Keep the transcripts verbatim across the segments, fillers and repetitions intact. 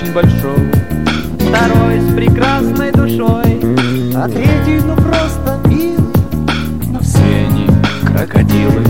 очень большой, второй с прекрасной душой, а третий ну просто милый. но все они крокодилы.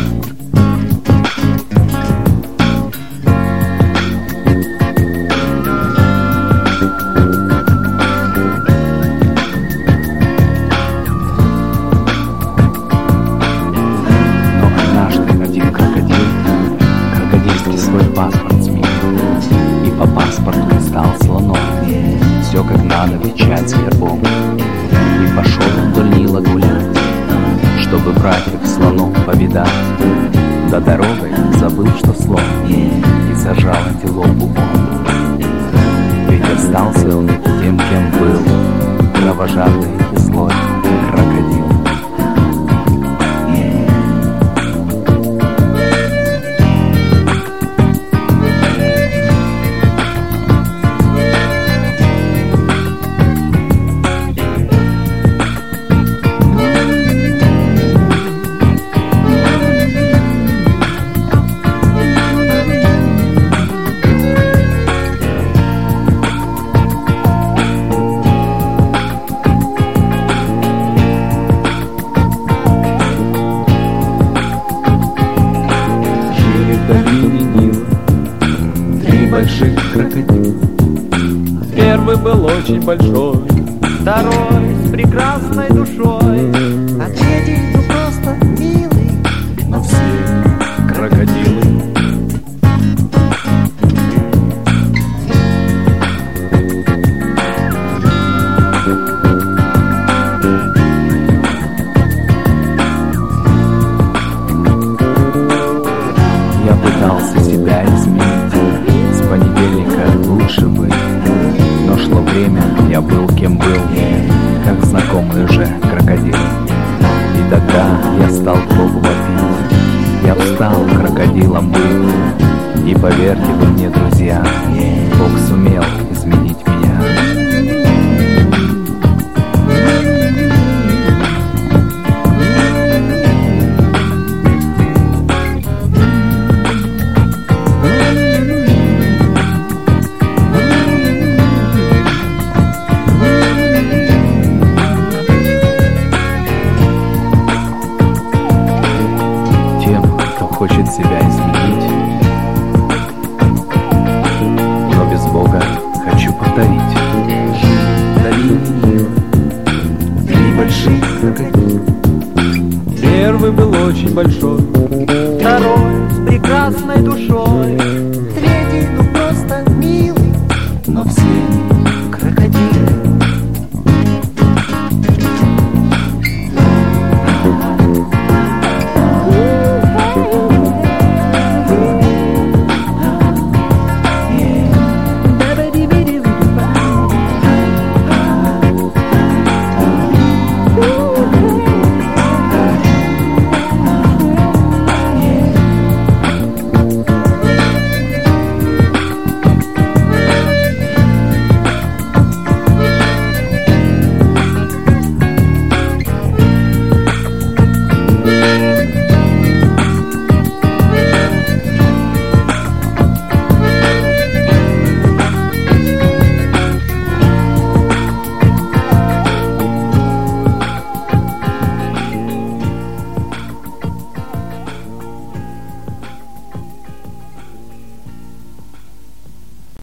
Но однажды один крокодил крокодильский свой паспорт сменил и по паспорту стал слоном. Все как надо, печать с гербом. И пошел вдоль Нила гулять, чтобы братьев слонов повидать. Да дорогой забыл, что слон, и зажал антилопу он. Ведь остался он тем, кем был, кровожадный и злой крокодил. В долине Нила три больших крокодила. Первый был очень большой, второй с прекрасной душой, А третий ну просто милый. но все крокодилы. Я пытался себя изменить, с понедельника лучше быть, но шло время, я был кем был, как знакомый уже крокодил. И тогда я стал Богу вопить, я встал крокодилом быть. И поверьте вы мне, друзья, Бог сумел изменить меня. Тем, кто хочет себя изменить, но без Бога, хочу повторить. В долине Нила три больших крокодила. Первый был очень большой, второй с прекрасной душой,